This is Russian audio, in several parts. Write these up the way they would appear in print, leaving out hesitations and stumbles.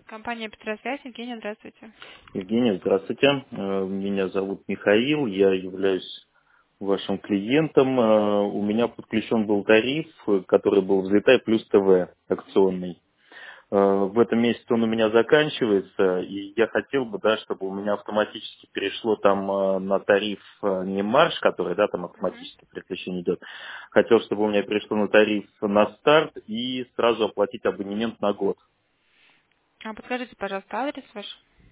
Компания Петросвязь. Евгения, здравствуйте. Евгений, здравствуйте. Меня зовут Михаил, я являюсь вашим клиентом. У меня подключен был тариф, который был «Взлетай плюс ТВ» акционный. В этом месяце он у меня заканчивается, и я хотел бы, да, чтобы у меня автоматически перешло там на тариф не марш, который, да, там Мгм. автоматически переключение идет. Хотел, чтобы у меня перешло на тариф на старт и сразу оплатить абонемент на год. А подскажите, пожалуйста, адрес ваш?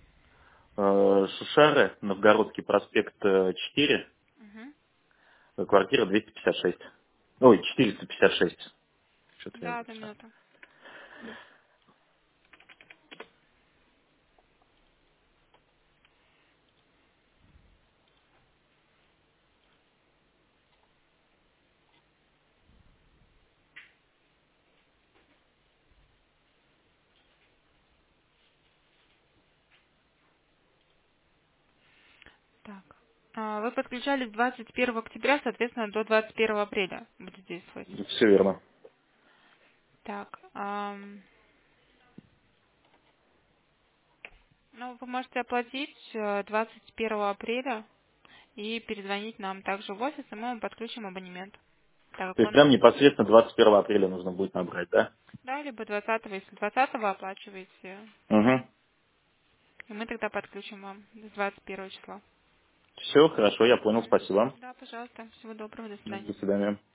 Шушары, Новгородский проспект 4, Мгм. квартира 256. Ой, 456. Что-то я Да, одну написал. минуту. Так. Вы подключались 21 октября, соответственно, до 21 апреля будет действовать. Все верно. Так. Ну, вы можете оплатить 21 апреля и перезвонить нам также в офис, и мы вам подключим абонемент. Так То как есть он, прям непосредственно 21 апреля нужно будет набрать, да? да, либо 20, если 20 оплачиваете, Угу. и мы тогда подключим вам с 21 числа. Все, хорошо, я понял, Мгм. спасибо. Да, пожалуйста. Всего доброго. До свидания. До свидания.